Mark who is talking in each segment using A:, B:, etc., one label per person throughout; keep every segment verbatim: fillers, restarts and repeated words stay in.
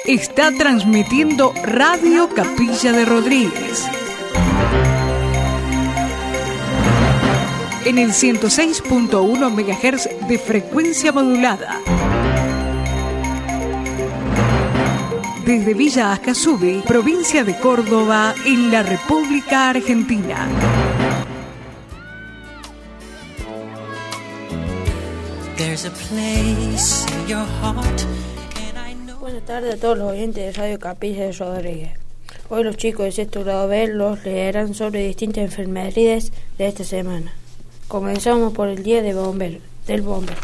A: Está transmitiendo Radio Capilla de Rodríguez. En el ciento seis punto uno megahertz de frecuencia modulada. Desde Villa Ascasubi, provincia de Córdoba, en la República Argentina.
B: Buenas tardes a todos los oyentes de Radio Capilla de Rodríguez. Hoy los chicos de sexto grado B los leerán sobre distintas enfermedades de esta semana. Comenzamos por el Día de bombero, del Bombero.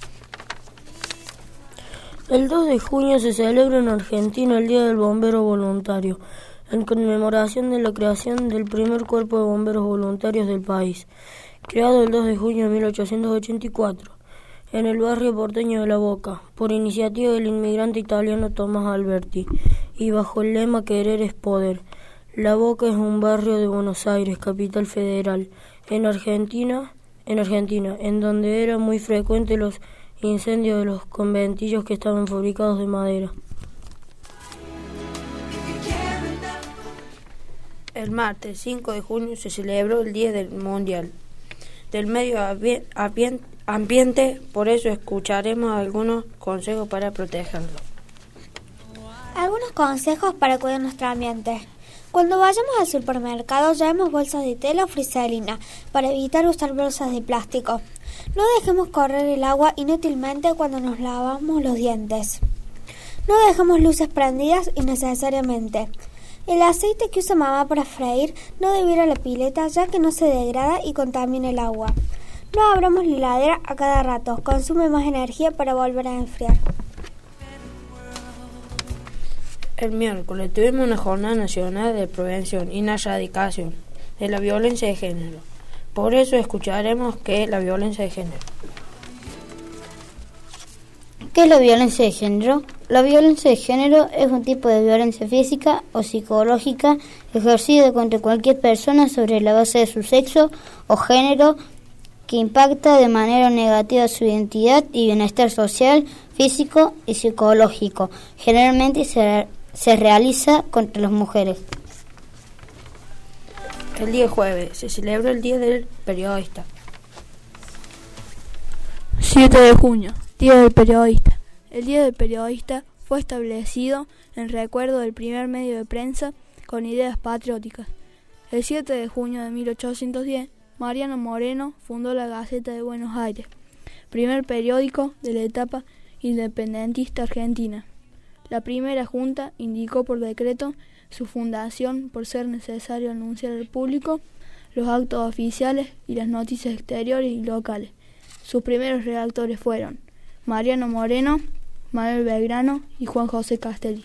C: El dos de junio se celebra en Argentina el Día del Bombero Voluntario, en conmemoración de la creación del primer cuerpo de bomberos voluntarios del país, creado el dos de junio de mil ochocientos ochenta y cuatro. En el barrio porteño de La Boca, por iniciativa del inmigrante italiano Tomás Alberti, y bajo el lema Querer es Poder. La Boca es un barrio de Buenos Aires, capital federal, en Argentina, en Argentina, en donde era muy frecuente los incendios de los conventillos que estaban fabricados de madera.
B: El martes cinco de junio se celebró el Día del Mundial del Medio Ambiente, por eso escucharemos algunos consejos para protegerlo.
D: Algunos consejos para cuidar nuestro ambiente. Cuando vayamos al supermercado, llevemos bolsas de tela o friselina para evitar usar bolsas de plástico. No dejemos correr el agua inútilmente cuando nos lavamos los dientes. No dejemos luces prendidas innecesariamente. El aceite que usa mamá para freír no debe ir a la pileta, ya que no se degrada y contamina el agua. No abramos la heladera a cada rato, consume más energía para volver a enfriar.
B: El miércoles tuvimos una jornada nacional de prevención y erradicación de la violencia de género. Por eso escucharemos qué es la violencia de género.
E: ¿Qué es la violencia de género? La violencia de género es un tipo de violencia física o psicológica ejercida contra cualquier persona sobre la base de su sexo o género que impacta de manera negativa su identidad y bienestar social, físico y psicológico. Generalmente se, se realiza contra las mujeres.
B: El día jueves se celebra el Día del Periodista.
F: siete de junio, Día del Periodista. El Día del Periodista fue establecido en recuerdo del primer medio de prensa con ideas patrióticas. El siete de junio de mil ochocientos diez, Mariano Moreno fundó la Gaceta de Buenos Aires, primer periódico de la etapa independentista argentina. La primera junta indicó por decreto su fundación por ser necesario anunciar al público los actos oficiales y las noticias exteriores y locales. Sus primeros redactores fueron Mariano Moreno, Manuel Belgrano y Juan José Castelli.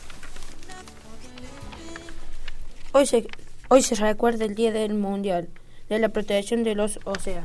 B: Hoy se, hoy se recuerda el Día del Mundial de la Protección de los Océanos.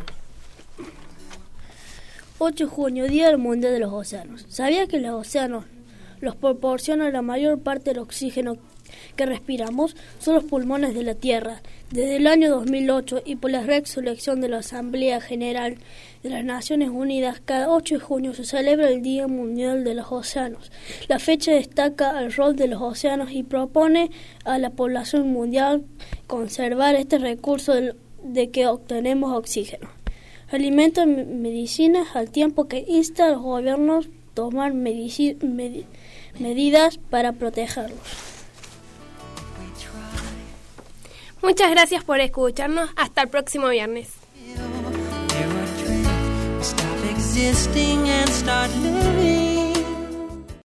C: ocho de junio, Día del Mundial de los Océanos. ¿Sabía que los océanos los proporcionan la mayor parte del oxígeno que respiramos? Son los pulmones de la Tierra. Desde el año dos mil ocho y por la resolución de la Asamblea General de las Naciones Unidas, cada ocho de junio se celebra el Día Mundial de los Océanos. La fecha destaca el rol de los océanos y propone a la población mundial conservar este recurso de, de que obtenemos oxígeno, alimento y medicinas, al tiempo que insta a los gobiernos a tomar medici- med- medidas para protegerlos.
G: Muchas gracias por escucharnos. Hasta el próximo viernes.
H: Stop existing and start living.